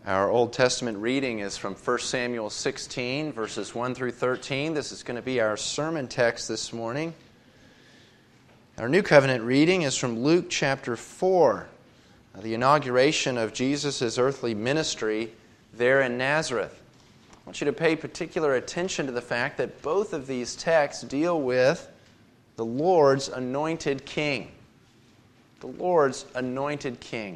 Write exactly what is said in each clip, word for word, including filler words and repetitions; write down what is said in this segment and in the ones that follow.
Our Old Testament reading is from First Samuel sixteen, verses one through thirteen. This is going to be our sermon text this morning. Our New Covenant reading is from Luke chapter four, the inauguration of Jesus' earthly ministry there in Nazareth. I want you to pay particular attention to the fact that both of these texts deal with the Lord's anointed king. The Lord's anointed king.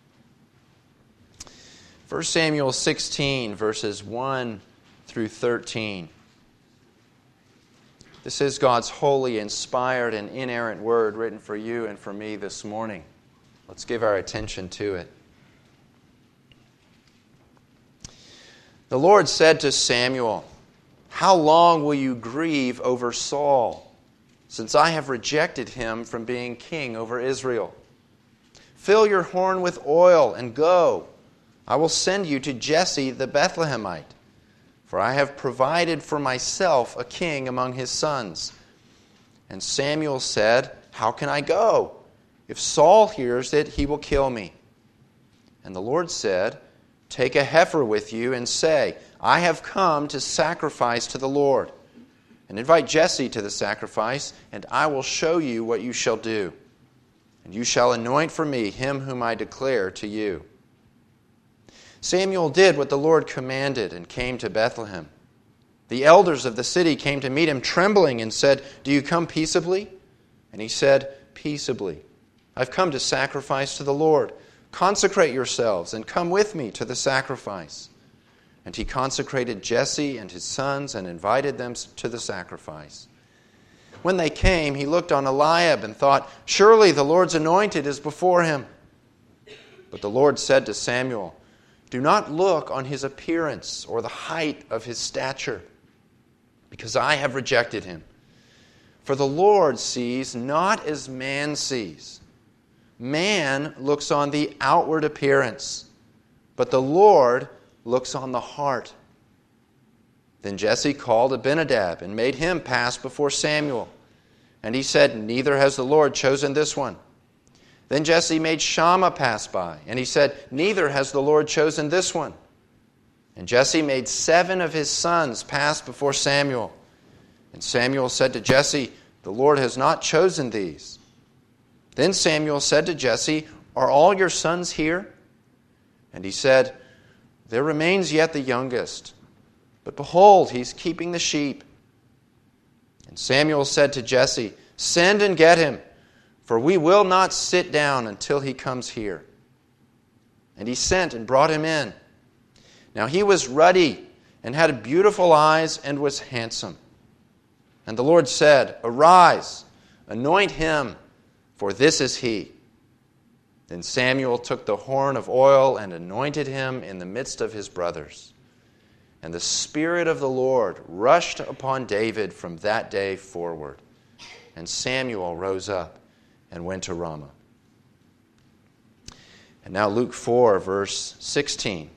First Samuel sixteen, verses one through thirteen. This is God's holy, inspired, and inerrant word written for you and for me this morning. Let's give our attention to it. The Lord said to Samuel, "How long will you grieve over Saul, since I have rejected him from being king over Israel? Fill your horn with oil and go. I will send you to Jesse the Bethlehemite, for I have provided for myself a king among his sons." And Samuel said, "How can I go? If Saul hears it, he will kill me." And the Lord said, "Take a heifer with you and say, 'I have come to sacrifice to the Lord.' And invite Jesse to the sacrifice, and I will show you what you shall do. And you shall anoint for me him whom I declare to you." Samuel did what the Lord commanded and came to Bethlehem. The elders of the city came to meet him trembling and said, "Do you come peaceably?" And he said, "Peaceably. I've come to sacrifice to the Lord. Consecrate yourselves and come with me to the sacrifice." And he consecrated Jesse and his sons and invited them to the sacrifice. When they came, he looked on Eliab and thought, "Surely the Lord's anointed is before him." But the Lord said to Samuel, "Do not look on his appearance or the height of his stature, because I have rejected him. For the Lord sees not as man sees. Man looks on the outward appearance, but the Lord looks on the heart." Then Jesse called Abinadab and made him pass before Samuel. And he said, "Neither has the Lord chosen this one." Then Jesse made Shammah pass by, and he said, "Neither has the Lord chosen this one." And Jesse made seven of his sons pass before Samuel. And Samuel said to Jesse, "The Lord has not chosen these." Then Samuel said to Jesse, "Are all your sons here?" And he said, "There remains yet the youngest, but behold, he's keeping the sheep." And Samuel said to Jesse, "Send and get him, for we will not sit down until he comes here." And he sent and brought him in. Now he was ruddy and had beautiful eyes and was handsome. And the Lord said, "Arise, anoint him, for this is he." Then Samuel took the horn of oil and anointed him in the midst of his brothers. And the Spirit of the Lord rushed upon David from that day forward. And Samuel rose up and went to Ramah. And now Luke four, verse sixteen.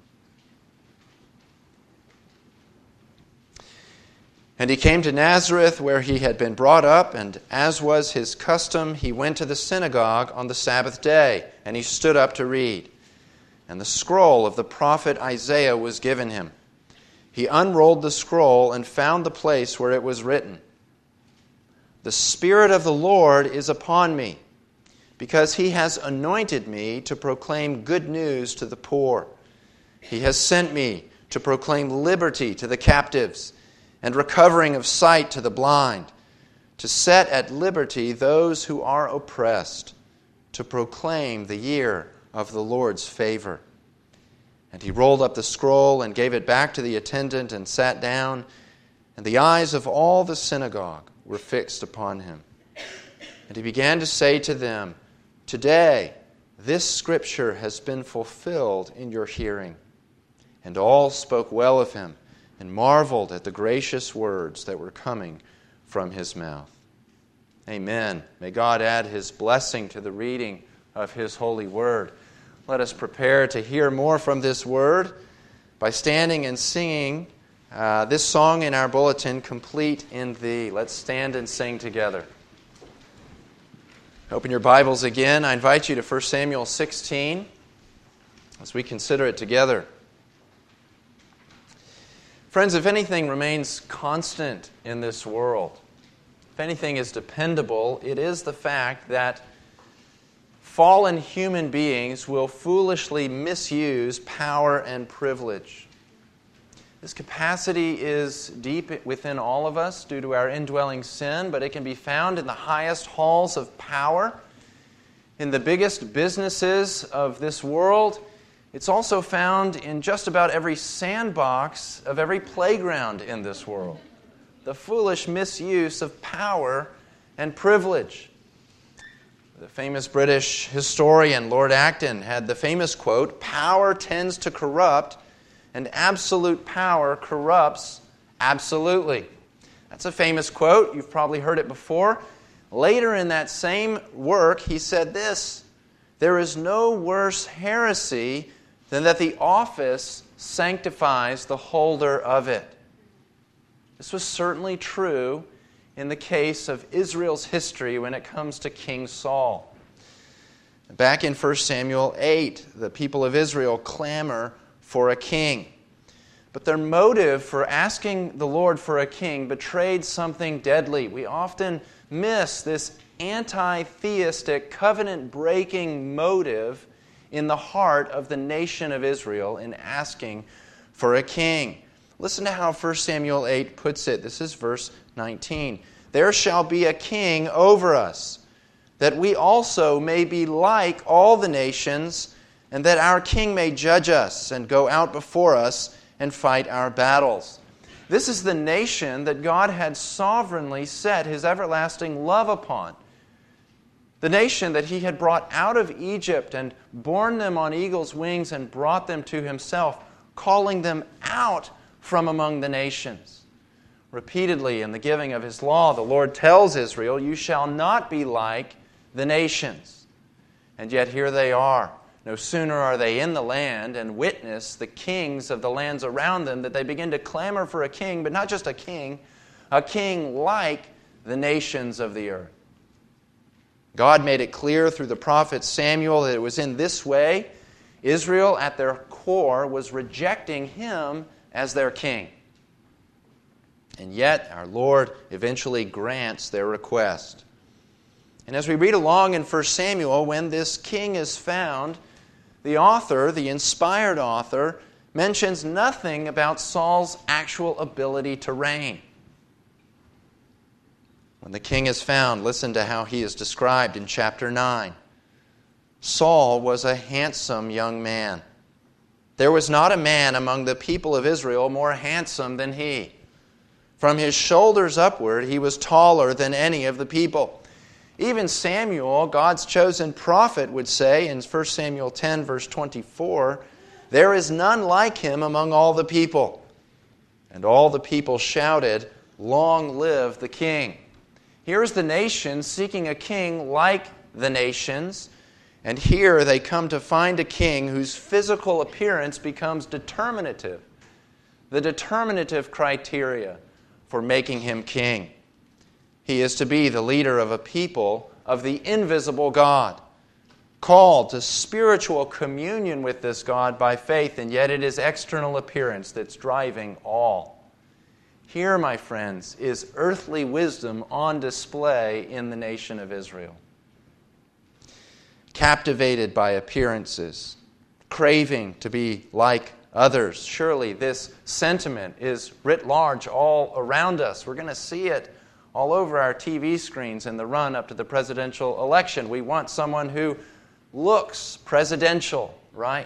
And he came to Nazareth, where he had been brought up, and as was his custom, he went to the synagogue on the Sabbath day, and he stood up to read. And the scroll of the prophet Isaiah was given him. He unrolled the scroll and found the place where it was written, "The Spirit of the Lord is upon me, because he has anointed me to proclaim good news to the poor. He has sent me to proclaim liberty to the captives and recovering of sight to the blind, to set at liberty those who are oppressed, to proclaim the year of the Lord's favor." And he rolled up the scroll and gave it back to the attendant and sat down, and the eyes of all the synagogue were fixed upon him. And he began to say to them, "Today this scripture has been fulfilled in your hearing." And all spoke well of him and marveled at the gracious words that were coming from his mouth. Amen. May God add his blessing to the reading of his holy word. Let us prepare to hear more from this word by standing and singing uh, this song in our bulletin, "Complete in Thee." Let's stand and sing together. Open your Bibles again. I invite you to First Samuel sixteen. as we consider it together. Friends, if anything remains constant in this world, if anything is dependable, it is the fact that fallen human beings will foolishly misuse power and privilege. This capacity is deep within all of us due to our indwelling sin, but it can be found in the highest halls of power, in the biggest businesses of this world. It's also found in just about every sandbox of every playground in this world. The foolish misuse of power and privilege. The famous British historian Lord Acton had the famous quote, "Power tends to corrupt, and absolute power corrupts absolutely." That's a famous quote. You've probably heard it before. Later in that same work, he said this, "There is no worse heresy than that the office sanctifies the holder of it." This was certainly true in the case of Israel's history when it comes to King Saul. Back in First Samuel eight, the people of Israel clamor for a king. But their motive for asking the Lord for a king betrayed something deadly. We often miss this anti-theistic, covenant-breaking motive in the heart of the nation of Israel in asking for a king. Listen to how First Samuel eight puts it. This is verse nineteen. "There shall be a king over us, that we also may be like all the nations, and that our king may judge us and go out before us and fight our battles." This is the nation that God had sovereignly set His everlasting love upon. The nation that He had brought out of Egypt and borne them on eagle's wings and brought them to Himself, calling them out from among the nations. Repeatedly in the giving of His law, the Lord tells Israel, "You shall not be like the nations." And yet here they are. No sooner are they in the land and witness the kings of the lands around them that they begin to clamor for a king, but not just a king, a king like the nations of the earth. God made it clear through the prophet Samuel that it was in this way Israel at their core was rejecting Him as their king. And yet our Lord eventually grants their request. And as we read along in First Samuel, when this king is found, the author, the inspired author, mentions nothing about Saul's actual ability to reign. When the king is found, listen to how he is described in chapter nine. "Saul was a handsome young man. There was not a man among the people of Israel more handsome than he. From his shoulders upward, he was taller than any of the people." Even Samuel, God's chosen prophet, would say in First Samuel ten, verse twenty-four, "There is none like him among all the people." And all the people shouted, "Long live the king." Here is the nation seeking a king like the nations, and here they come to find a king whose physical appearance becomes determinative, the determinative criteria for making him king. He is to be the leader of a people of the invisible God, called to spiritual communion with this God by faith, and yet it is external appearance that's driving all. Here, my friends, is earthly wisdom on display in the nation of Israel. Captivated by appearances, craving to be like others. Surely this sentiment is writ large all around us. We're going to see it all over our T V screens in the run up to the presidential election. We want someone who looks presidential, right?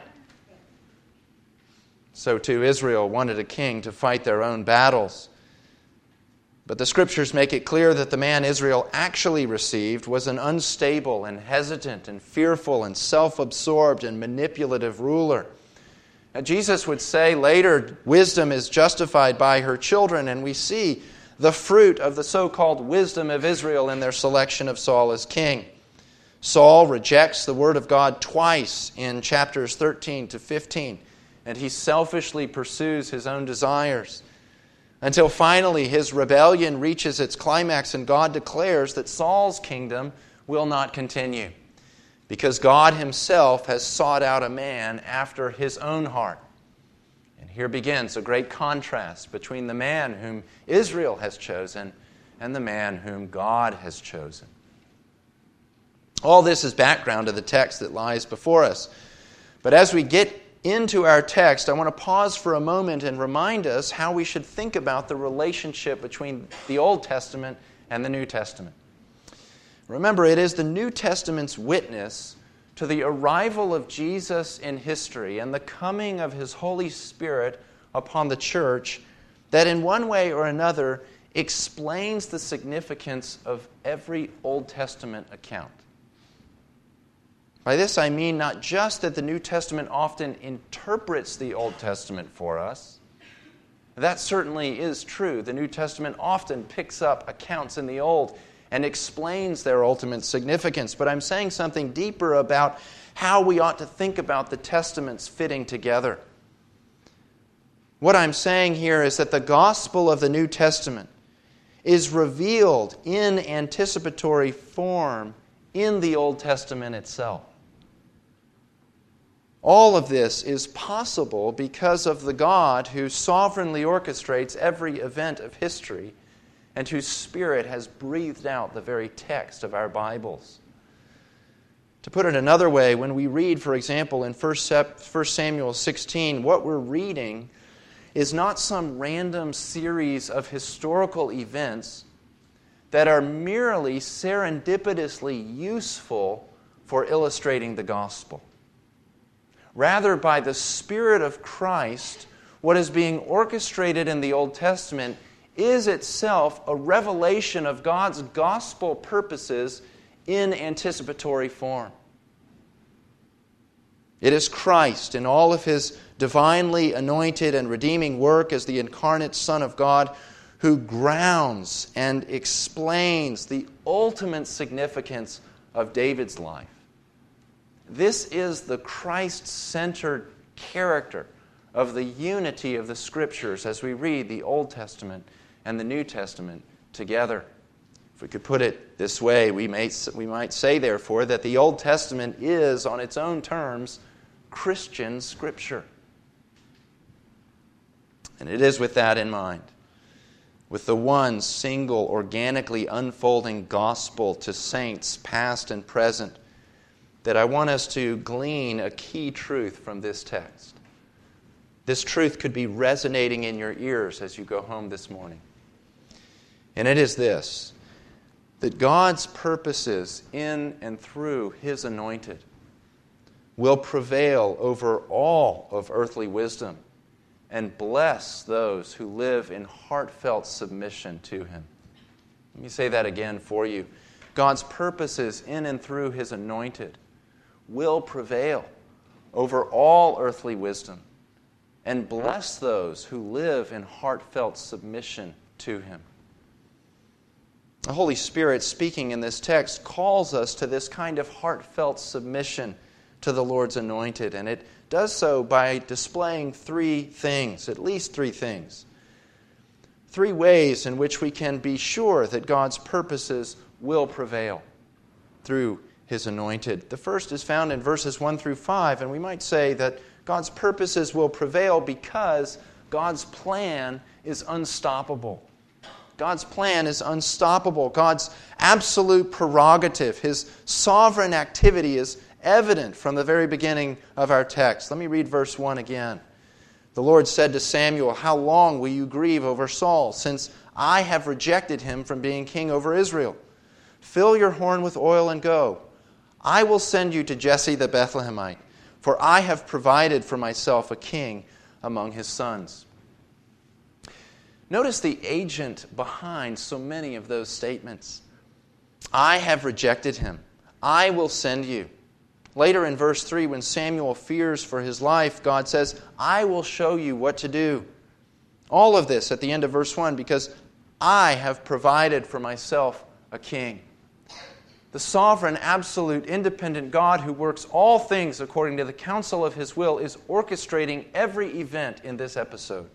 So too Israel wanted a king to fight their own battles. But the Scriptures make it clear that the man Israel actually received was an unstable and hesitant and fearful and self-absorbed and manipulative ruler. Now, Jesus would say later, wisdom is justified by her children, and we see the fruit of the so-called wisdom of Israel in their selection of Saul as king. Saul rejects the word of God twice in chapters thirteen to fifteen, and he selfishly pursues his own desires, until finally his rebellion reaches its climax and God declares that Saul's kingdom will not continue. because God himself has sought out a man after his own heart. And here begins a great contrast between the man whom Israel has chosen and the man whom God has chosen. All this is background to the text that lies before us. But as we get into our text, I want to pause for a moment and remind us how we should think about the relationship between the Old Testament and the New Testament. Remember, it is the New Testament's witness to the arrival of Jesus in history and the coming of his Holy Spirit upon the church that in one way or another explains the significance of every Old Testament account. By this I mean not just that the New Testament often interprets the Old Testament for us. That certainly is true. The New Testament often picks up accounts in the Old and explains their ultimate significance. But I'm saying something deeper about how we ought to think about the Testaments fitting together. What I'm saying here is that the gospel of the New Testament is revealed in anticipatory form in the Old Testament itself. All of this is possible because of the God who sovereignly orchestrates every event of history and whose Spirit has breathed out the very text of our Bibles. To put it another way, when we read, for example, in First Samuel sixteen, what we're reading is not some random series of historical events that are merely serendipitously useful for illustrating the gospel. Rather, by the Spirit of Christ, what is being orchestrated in the Old Testament is itself a revelation of God's gospel purposes in anticipatory form. It is Christ in all of his divinely anointed and redeeming work as the incarnate Son of God who grounds and explains the ultimate significance of David's life. This is the Christ-centered character of the unity of the Scriptures as we read the Old Testament and the New Testament together. If we could put it this way, we may, we might say, therefore, that the Old Testament is, on its own terms, Christian Scripture. And it is with that in mind, with the one single, organically unfolding gospel to saints, past and present, that I want us to glean a key truth from this text. This truth could be resonating in your ears as you go home this morning. And it is this, that God's purposes in and through His anointed will prevail over all of earthly wisdom and bless those who live in heartfelt submission to Him. Let me say that again for you. God's purposes in and through His anointed will prevail over all earthly wisdom and bless those who live in heartfelt submission to Him. The Holy Spirit, speaking in this text, calls us to this kind of heartfelt submission to the Lord's anointed, and it does so by displaying three things, at least three things. Three ways in which we can be sure that God's purposes will prevail through His anointed. The first is found in verses one through five, and we might say that God's purposes will prevail because God's plan is unstoppable. God's plan is unstoppable. God's absolute prerogative, His sovereign activity is evident from the very beginning of our text. Let me read verse one again. The Lord said to Samuel, "How long will you grieve over Saul, since I have rejected him from being king over Israel? Fill your horn with oil and go. I will send you to Jesse the Bethlehemite, for I have provided for myself a king among his sons." Notice the agent behind so many of those statements. I have rejected him. I will send you. Later in verse three, when Samuel fears for his life, God says, I will show you what to do. All of this at the end of verse one, because I have provided for myself a king. The sovereign, absolute, independent God who works all things according to the counsel of His will is orchestrating every event in this episode.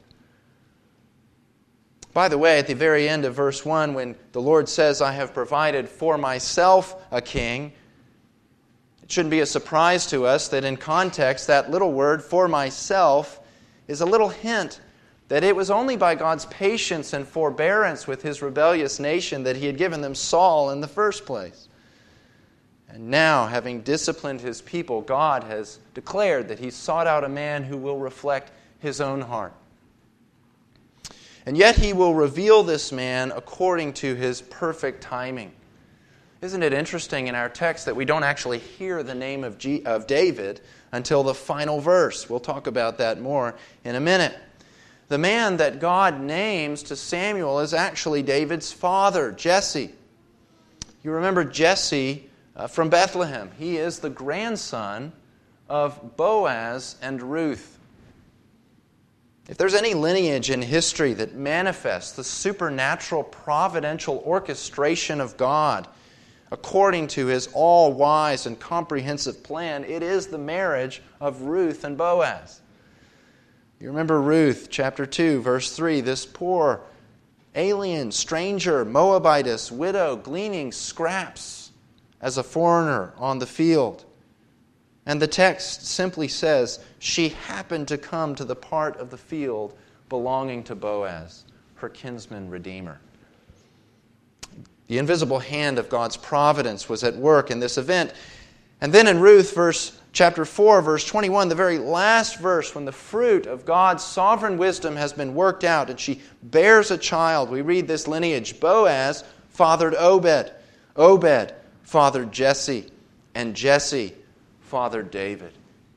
By the way, at the very end of verse one, when the Lord says, I have provided for myself a king, It shouldn't be a surprise to us that in context, that little word, for myself, is a little hint that it was only by God's patience and forbearance with His rebellious nation that He had given them Saul in the first place. And now, having disciplined His people, God has declared that He sought out a man who will reflect His own heart. And yet He will reveal this man according to His perfect timing. Isn't it interesting in our text that we don't actually hear the name of, G- of David until the final verse? We'll talk about that more in a minute. The man that God names to Samuel is actually David's father, Jesse. You remember Jesse uh, from Bethlehem. He is the grandson of Boaz and Ruth. If there's any lineage in history that manifests the supernatural providential orchestration of God according to His all-wise and comprehensive plan, it is the marriage of Ruth and Boaz. You remember Ruth, chapter two, verse three, this poor, alien, stranger, Moabitess, widow, gleaning scraps as a foreigner on the field. And the text simply says, she happened to come to the part of the field belonging to Boaz, her kinsman redeemer. The invisible hand of God's providence was at work in this event. And then in Ruth, verse chapter four, verse twenty-one, the very last verse, when the fruit of God's sovereign wisdom has been worked out and she bears a child, we read this lineage. Boaz fathered Obed. Obed fathered Jesse. And Jesse fathered David.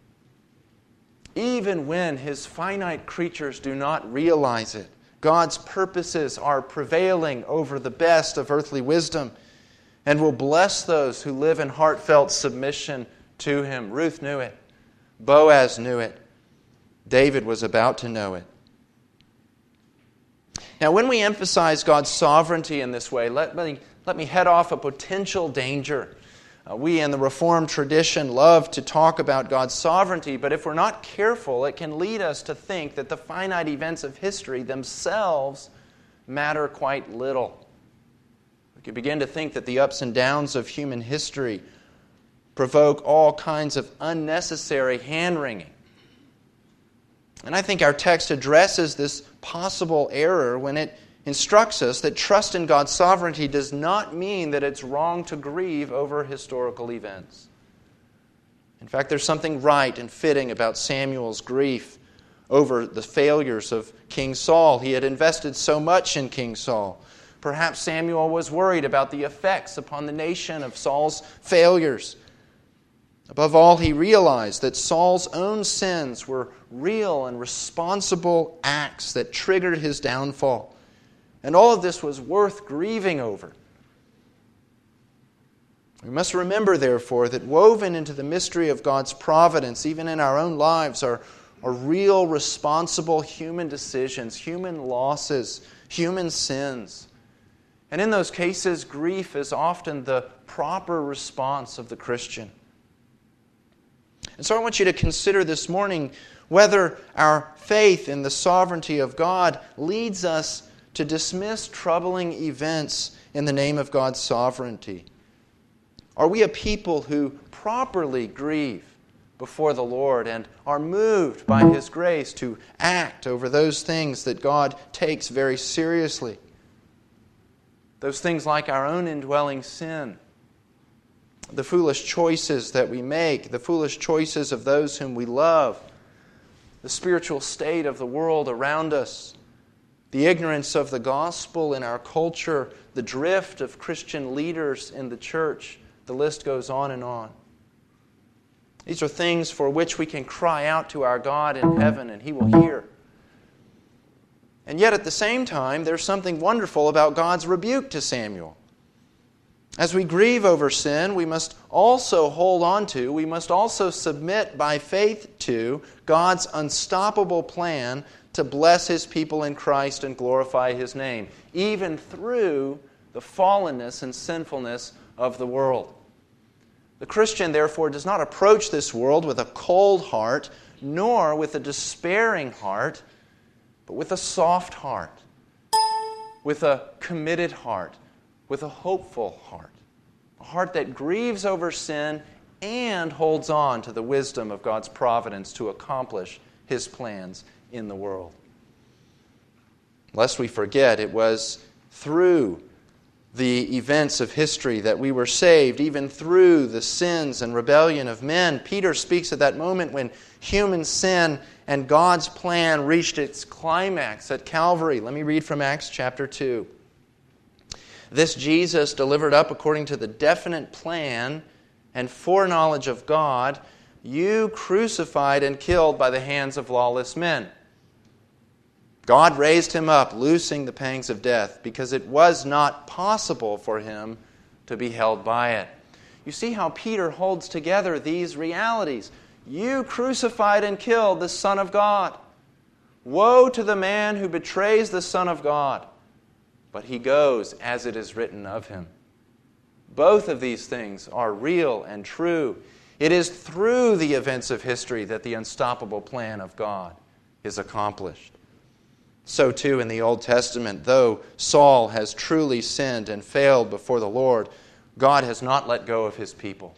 Even when His finite creatures do not realize it, God's purposes are prevailing over the best of earthly wisdom and will bless those who live in heartfelt submission to Him. Ruth knew it. Boaz knew it. David was about to know it. Now, when we emphasize God's sovereignty in this way, let me, let me head off a potential danger. Uh, we in the Reformed tradition love to talk about God's sovereignty, but if we're not careful, it can lead us to think that the finite events of history themselves matter quite little. We could begin to think that the ups and downs of human history provoke all kinds of unnecessary hand-wringing. And I think our text addresses this possible error when it instructs us that trust in God's sovereignty does not mean that it's wrong to grieve over historical events. In fact, there's something right and fitting about Samuel's grief over the failures of King Saul. He had invested so much in King Saul. Perhaps Samuel was worried about the effects upon the nation of Saul's failures. Above all, he realized that Saul's own sins were real and responsible acts that triggered his downfall. And all of this was worth grieving over. We must remember, therefore, that woven into the mystery of God's providence, even in our own lives, are, are real, responsible human decisions, human losses, human sins. And in those cases, grief is often the proper response of the Christian. And so I want you to consider this morning whether our faith in the sovereignty of God leads us to dismiss troubling events in the name of God's sovereignty. Are we a people who properly grieve before the Lord and are moved by His grace to act over those things that God takes very seriously? Those things like our own indwelling sin, the foolish choices that we make, the foolish choices of those whom we love, the spiritual state of the world around us, the ignorance of the gospel in our culture, the drift of Christian leaders in the church. The list goes on and on. These are things for which we can cry out to our God in heaven and He will hear. And yet at the same time, there's something wonderful about God's rebuke to Samuel. As we grieve over sin, we must also hold on to, we must also submit by faith to God's unstoppable plan to bless His people in Christ and glorify His name, even through the fallenness and sinfulness of the world. The Christian, therefore, does not approach this world with a cold heart, nor with a despairing heart, but with a soft heart, with a committed heart, with a hopeful heart, a heart that grieves over sin and holds on to the wisdom of God's providence to accomplish His plans in the world. Lest we forget, it was through the events of history that we were saved, even through the sins and rebellion of men. Peter speaks of that moment when human sin and God's plan reached its climax at Calvary. Let me read from Acts chapter two. This Jesus, delivered up according to the definite plan and foreknowledge of God, you crucified and killed by the hands of lawless men. God raised Him up, loosing the pangs of death, because it was not possible for Him to be held by it. You see how Peter holds together these realities. You crucified and killed the Son of God. Woe to the man who betrays the Son of God, but he goes as it is written of him. Both of these things are real and true. It is through the events of history that the unstoppable plan of God is accomplished. So too in the Old Testament, though Saul has truly sinned and failed before the Lord, God has not let go of His people.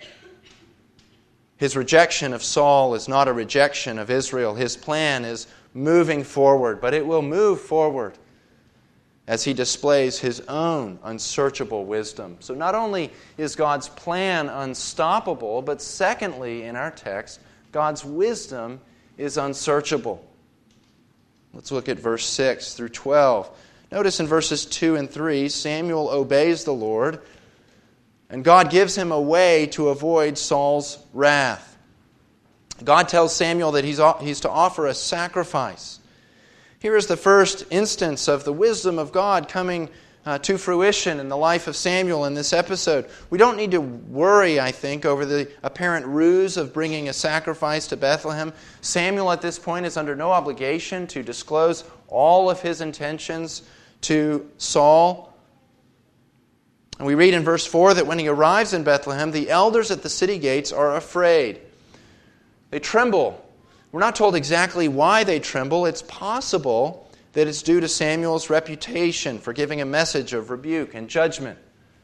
His rejection of Saul is not a rejection of Israel. His plan is moving forward, but it will move forward as He displays His own unsearchable wisdom. So not only is God's plan unstoppable, but secondly, in our text, God's wisdom is unsearchable. Let's look at verse six through twelve. Notice in verses two and three, Samuel obeys the Lord, and God gives him a way to avoid Saul's wrath. God tells Samuel that he's, he's to offer a sacrifice. Here is the first instance of the wisdom of God coming uh, to fruition in the life of Samuel in this episode. We don't need to worry, I think, over the apparent ruse of bringing a sacrifice to Bethlehem. Samuel at this point is under no obligation to disclose all of his intentions to Saul. And we read in verse four that when he arrives in Bethlehem, the elders at the city gates are afraid. They tremble. We're not told exactly why they tremble. It's possible that it's due to Samuel's reputation for giving a message of rebuke and judgment.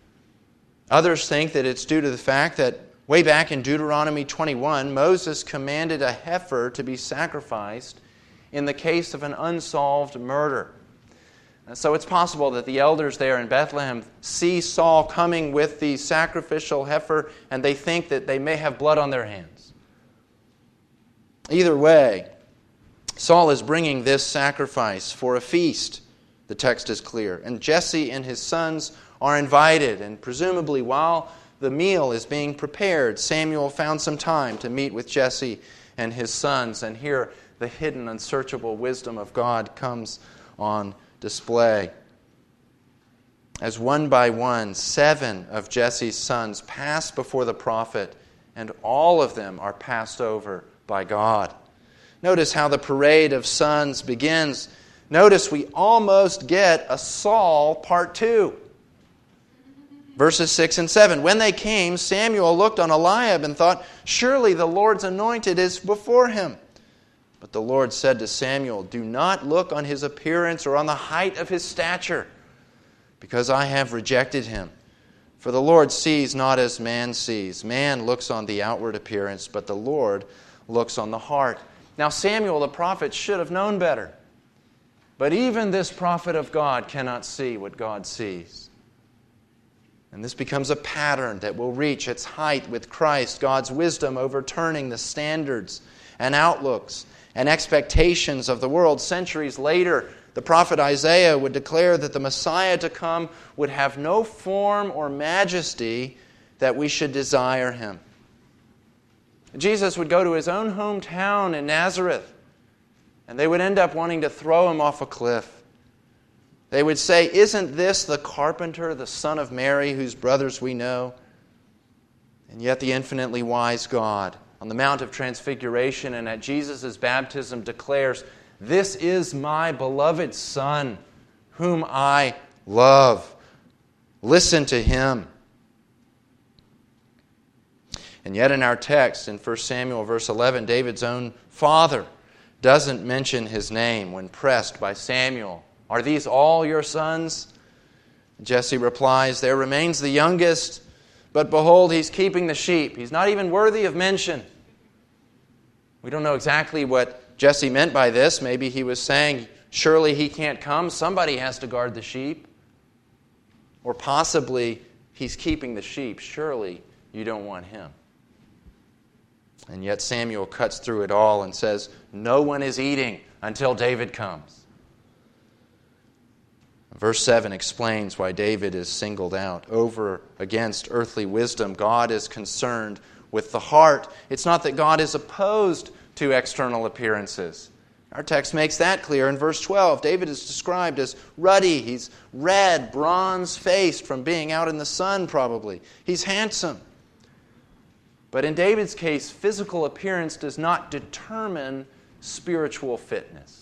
Others think that it's due to the fact that way back in Deuteronomy twenty-one, Moses commanded a heifer to be sacrificed in the case of an unsolved murder. And so it's possible that the elders there in Bethlehem see Saul coming with the sacrificial heifer, and they think that they may have blood on their hands. Either way, Saul is bringing this sacrifice for a feast. The text is clear. And Jesse and his sons are invited, and presumably while the meal is being prepared, Samuel found some time to meet with Jesse and his sons, and here the hidden, unsearchable wisdom of God comes on display. As one by one, seven of Jesse's sons pass before the prophet, and all of them are passed over by God. Notice how the parade of sons begins. Notice we almost get a Saul part two. Verses six and seven. When they came, Samuel looked on Eliab and thought, surely the Lord's anointed is before him. But the Lord said to Samuel, do not look on his appearance or on the height of his stature, because I have rejected him. For the Lord sees not as man sees. Man looks on the outward appearance, but the Lord looks on the heart. Now Samuel the prophet should have known better. But even this prophet of God cannot see what God sees. And this becomes a pattern that will reach its height with Christ, God's wisdom overturning the standards and outlooks and expectations of the world. Centuries later, the prophet Isaiah would declare that the Messiah to come would have no form or majesty that we should desire him. Jesus would go to his own hometown in Nazareth, and they would end up wanting to throw him off a cliff. They would say, isn't this the carpenter, the son of Mary, whose brothers we know? And yet the infinitely wise God, on the Mount of Transfiguration and at Jesus' baptism, declares, this is my beloved Son, whom I love. Listen to him. And yet in our text, in First Samuel verse eleven, David's own father doesn't mention his name when pressed by Samuel. Are these all your sons? Jesse replies, there remains the youngest, But behold, he's keeping the sheep. He's not even worthy of mention. We don't know exactly what Jesse meant by this. Maybe he was saying, surely he can't come. Somebody has to guard the sheep. Or possibly, he's keeping the sheep. Surely you don't want him. And yet Samuel cuts through it all and says, no one is eating until David comes. Verse seven explains why David is singled out. Over against earthly wisdom, God is concerned with the heart. It's not that God is opposed to external appearances. Our text makes that clear in verse twelve. David is described as ruddy. He's red, bronze-faced from being out in the sun probably. He's handsome. But in David's case, physical appearance does not determine spiritual fitness.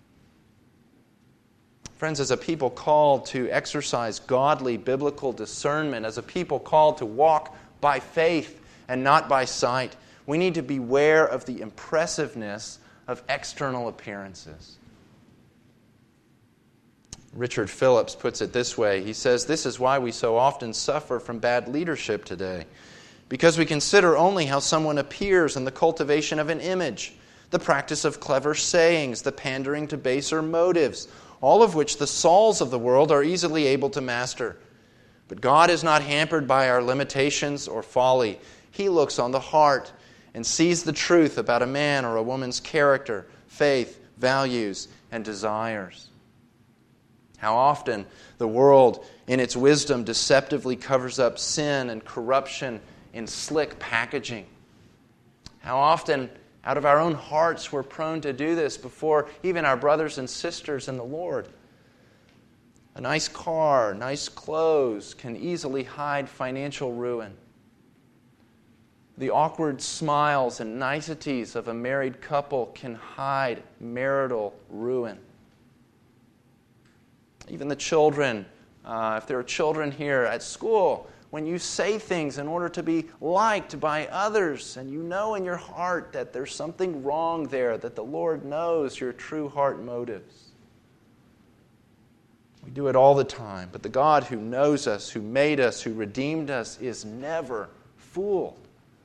Friends, as a people called to exercise godly biblical discernment, as a people called to walk by faith and not by sight, we need to beware of the impressiveness of external appearances. Richard Phillips puts it this way. He says, this is why we so often suffer from bad leadership today. Because we consider only how someone appears in the cultivation of an image, the practice of clever sayings, the pandering to baser motives, all of which the Sauls of the world are easily able to master. But God is not hampered by our limitations or folly. He looks on the heart and sees the truth about a man or a woman's character, faith, values, and desires. How often the world, in its wisdom, deceptively covers up sin and corruption in slick packaging. How often, out of our own hearts, we're prone to do this before even our brothers and sisters in the Lord. A nice car, nice clothes can easily hide financial ruin. The awkward smiles and niceties of a married couple can hide marital ruin. Even the children, uh, if there are children here at school, when you say things in order to be liked by others, and you know in your heart that there's something wrong there, that the Lord knows your true heart motives. We do it all the time, but the God who knows us, who made us, who redeemed us, is never fooled.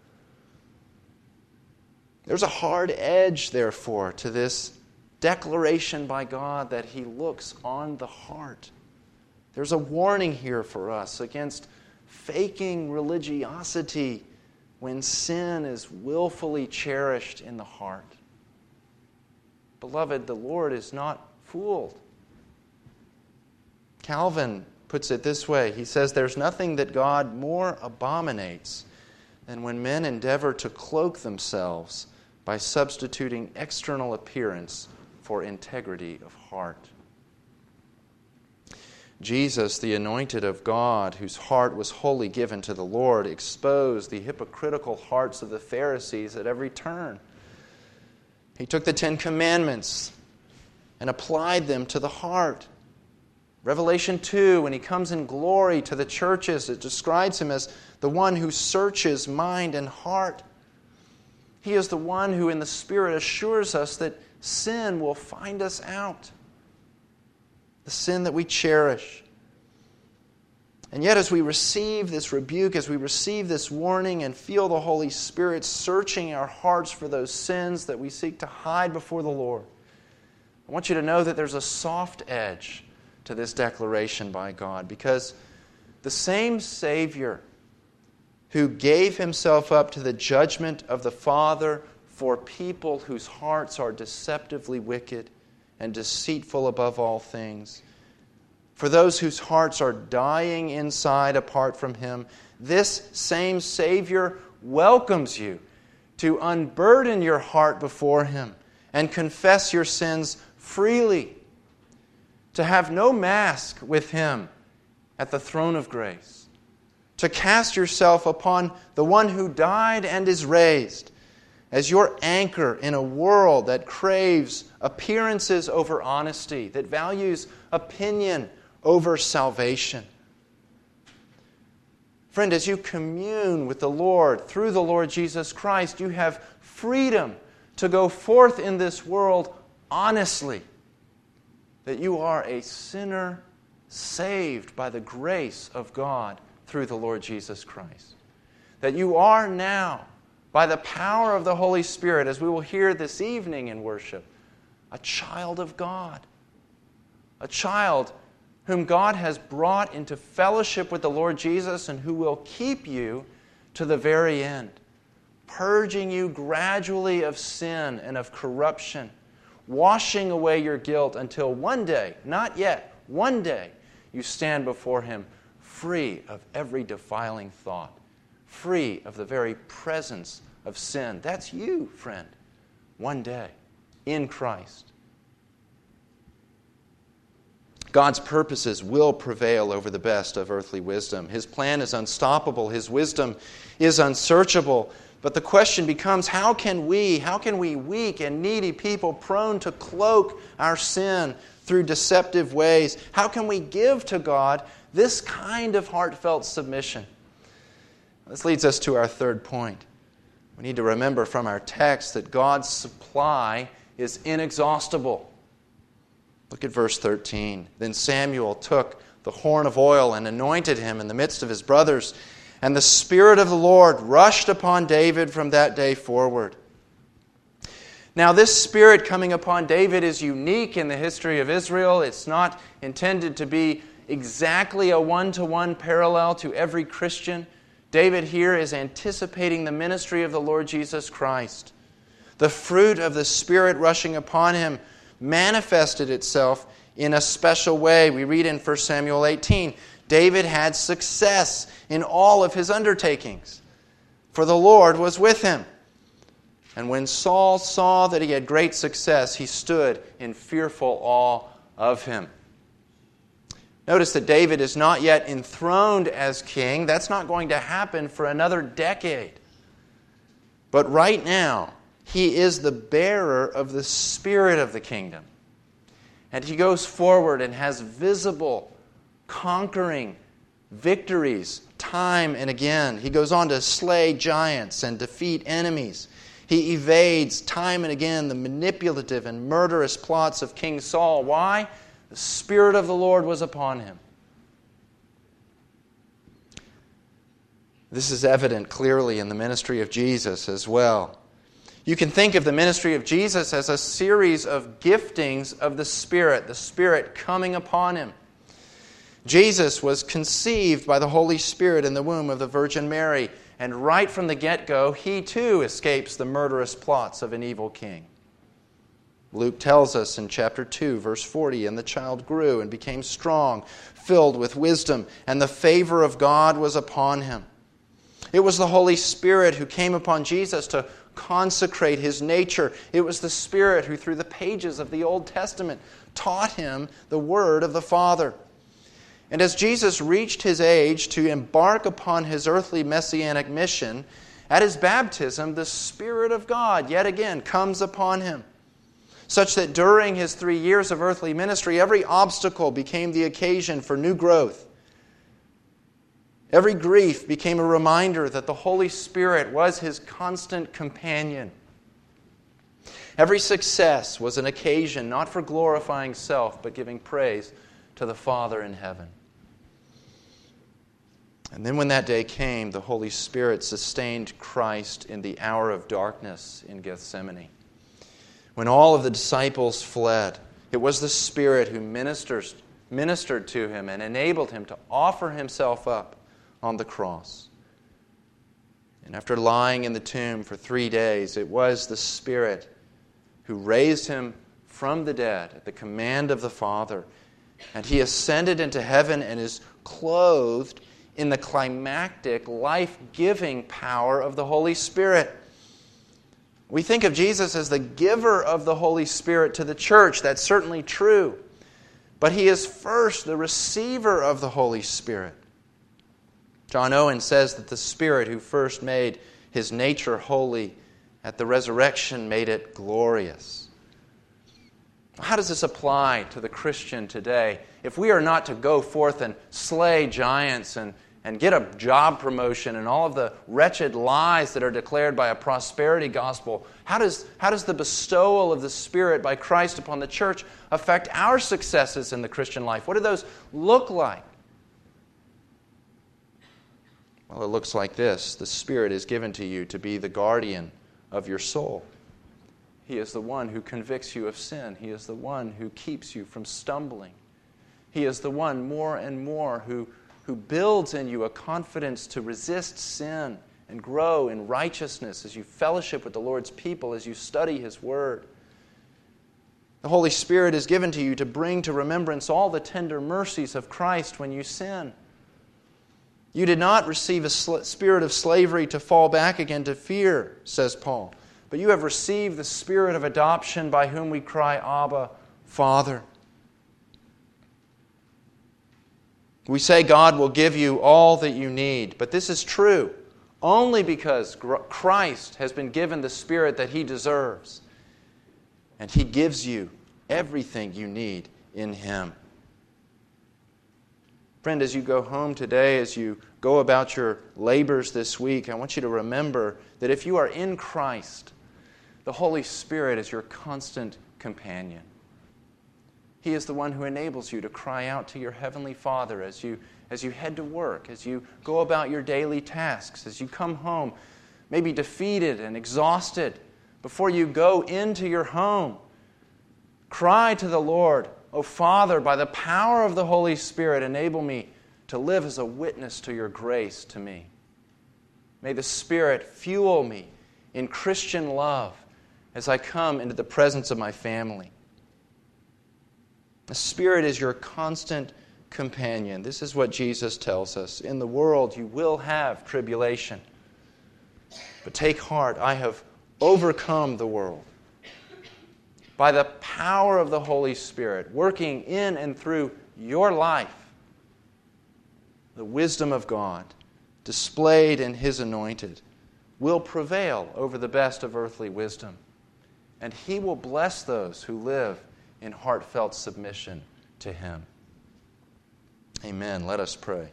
There's a hard edge, therefore, to this declaration by God that He looks on the heart. There's a warning here for us against faking religiosity when sin is willfully cherished in the heart. Beloved, the Lord is not fooled. Calvin puts it this way. He says, there's nothing that God more abominates than when men endeavor to cloak themselves by substituting external appearance for integrity of heart. Jesus, the anointed of God, whose heart was wholly given to the Lord, exposed the hypocritical hearts of the Pharisees at every turn. He took the Ten Commandments and applied them to the heart. Revelation two, when He comes in glory to the churches, it describes Him as the one who searches mind and heart. He is the one who in the Spirit assures us that sin will find us out. The sin that we cherish. And yet as we receive this rebuke, as we receive this warning and feel the Holy Spirit searching our hearts for those sins that we seek to hide before the Lord, I want you to know that there's a soft edge to this declaration by God, because the same Savior who gave Himself up to the judgment of the Father for people whose hearts are deceptively wicked and deceitful above all things, for those whose hearts are dying inside apart from Him, this same Savior welcomes you to unburden your heart before Him and confess your sins freely, to have no mask with Him at the throne of grace, to cast yourself upon the one who died and is raised as your anchor in a world that craves appearances over honesty, that values opinion over salvation. Friend, as you commune with the Lord through the Lord Jesus Christ, you have freedom to go forth in this world honestly, that you are a sinner saved by the grace of God through the Lord Jesus Christ. That you are now, by the power of the Holy Spirit, as we will hear this evening in worship, a child of God. A child whom God has brought into fellowship with the Lord Jesus and who will keep you to the very end, purging you gradually of sin and of corruption, washing away your guilt until one day, not yet, one day, you stand before Him free of every defiling thought, free of the very presence of sin. That's you, friend, one day, in Christ. God's purposes will prevail over the best of earthly wisdom. His plan is unstoppable. His wisdom is unsearchable. But the question becomes, how can we, how can we weak and needy people prone to cloak our sin through deceptive ways, how can we give to God this kind of heartfelt submission? This leads us to our third point. We need to remember from our text that God's supply is inexhaustible. Look at verse thirteen. Then Samuel took the horn of oil and anointed him in the midst of his brothers, and the Spirit of the Lord rushed upon David from that day forward. Now, this Spirit coming upon David is unique in the history of Israel. It's not intended to be exactly a one-to-one parallel to every Christian. David here is anticipating the ministry of the Lord Jesus Christ. The fruit of the Spirit rushing upon him manifested itself in a special way. We read in First Samuel eighteen, David had success in all of his undertakings, for the Lord was with him. And when Saul saw that he had great success, he stood in fearful awe of him. Notice that David is not yet enthroned as king. That's not going to happen for another decade. But right now, he is the bearer of the Spirit of the kingdom. And he goes forward and has visible, conquering victories time and again. He goes on to slay giants and defeat enemies. He evades time and again the manipulative and murderous plots of King Saul. Why? The Spirit of the Lord was upon him. This is evident clearly in the ministry of Jesus as well. You can think of the ministry of Jesus as a series of giftings of the Spirit, the Spirit coming upon him. Jesus was conceived by the Holy Spirit in the womb of the Virgin Mary, and right from the get-go, he too escapes the murderous plots of an evil king. Luke tells us in chapter two, verse forty, and the child grew and became strong, filled with wisdom, and the favor of God was upon him. It was the Holy Spirit who came upon Jesus to consecrate his nature. It was the Spirit who, through the pages of the Old Testament, taught him the word of the Father. And as Jesus reached his age to embark upon his earthly messianic mission, at his baptism, the Spirit of God yet again comes upon him, such that during his three years of earthly ministry, every obstacle became the occasion for new growth. Every grief became a reminder that the Holy Spirit was his constant companion. Every success was an occasion not for glorifying self, but giving praise to the Father in heaven. And then when that day came, the Holy Spirit sustained Christ in the hour of darkness in Gethsemane. When all of the disciples fled, it was the Spirit who ministers, ministered to him and enabled him to offer himself up on the cross. And after lying in the tomb for three days, it was the Spirit who raised him from the dead at the command of the Father. And he ascended into heaven and is clothed in the climactic, life-giving power of the Holy Spirit. We think of Jesus as the giver of the Holy Spirit to the church. That's certainly true. But he is first the receiver of the Holy Spirit. John Owen says that the Spirit who first made his nature holy at the resurrection made it glorious. How does this apply to the Christian today? If we are not to go forth and slay giants and, and get a job promotion and all of the wretched lies that are declared by a prosperity gospel, how does, how does the bestowal of the Spirit by Christ upon the church affect our successes in the Christian life? What do those look like? Well, it looks like this. The Spirit is given to you to be the guardian of your soul. He is the one who convicts you of sin. He is the one who keeps you from stumbling. He is the one more and more who, who builds in you a confidence to resist sin and grow in righteousness as you fellowship with the Lord's people, as you study His Word. The Holy Spirit is given to you to bring to remembrance all the tender mercies of Christ when you sin. You did not receive a sl- spirit of slavery to fall back again to fear, says Paul, but you have received the Spirit of adoption by whom we cry, Abba, Father. We say God will give you all that you need, but this is true only because Christ has been given the Spirit that He deserves. And He gives you everything you need in Him. Friend, as you go home today, as you go about your labors this week, I want you to remember that if you are in Christ, the Holy Spirit is your constant companion. He is the one who enables you to cry out to your Heavenly Father as you, as you head to work, as you go about your daily tasks, as you come home, maybe defeated and exhausted. Before you go into your home, cry to the Lord, "O Father, by the power of the Holy Spirit, enable me to live as a witness to your grace to me. May the Spirit fuel me in Christian love as I come into the presence of my family." The Spirit is your constant companion. This is what Jesus tells us. In the world you will have tribulation. But take heart, I have overcome the world. By the power of the Holy Spirit, working in and through your life, the wisdom of God, displayed in His anointed, will prevail over the best of earthly wisdom. And He will bless those who live in heartfelt submission to Him. Amen. Let us pray.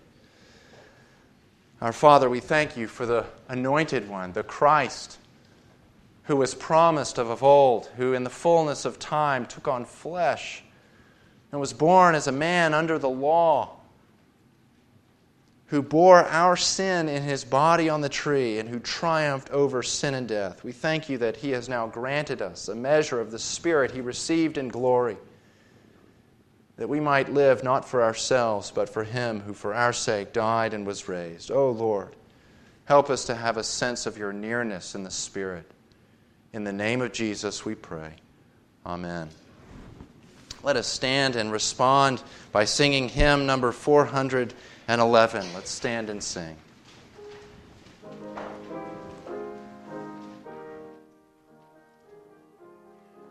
Our Father, we thank You for the Anointed One, the Christ, who was promised of old, who in the fullness of time took on flesh and was born as a man under the law, who bore our sin in His body on the tree and who triumphed over sin and death. We thank You that He has now granted us a measure of the Spirit He received in glory, that we might live not for ourselves, but for Him who for our sake died and was raised. O Lord, help us to have a sense of Your nearness in the Spirit. In the name of Jesus we pray. Amen. Let us stand and respond by singing hymn number four hundred eleven. Let's stand and sing.